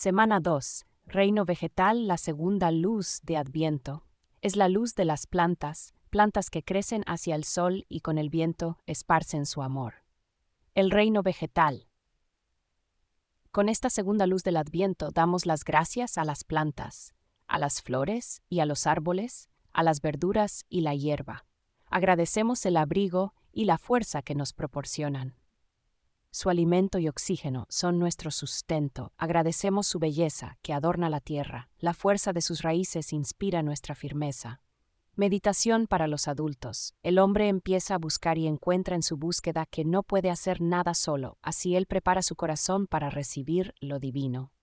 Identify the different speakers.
Speaker 1: Semana 2. Reino vegetal, la segunda luz de Adviento. Es la luz de las plantas, plantas que crecen hacia el sol y con el viento esparcen su amor. El reino vegetal. Con esta segunda luz del Adviento damos las gracias a las plantas, a las flores y a los árboles, a las verduras y la hierba. Agradecemos el abrigo y la fuerza que nos proporcionan. Su alimento y oxígeno son nuestro sustento. Agradecemos su belleza que adorna la tierra. La fuerza de sus raíces inspira nuestra firmeza. Meditación para los adultos. El hombre empieza a buscar y encuentra en su búsqueda que no puede hacer nada solo, así él prepara su corazón para recibir lo divino.